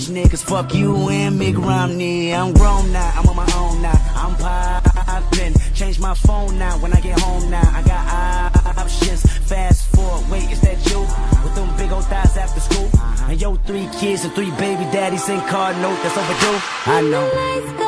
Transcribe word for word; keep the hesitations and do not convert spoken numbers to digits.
niggas. Fuck you and Mitt Romney. I'm grown now, I'm on my own now. I'm poppin', change my phone now when I get home now. I got options, fast forward, wait, is that you? With them big old thighs after school? And yo, three kids and three baby daddies and card note that's overdue. I know.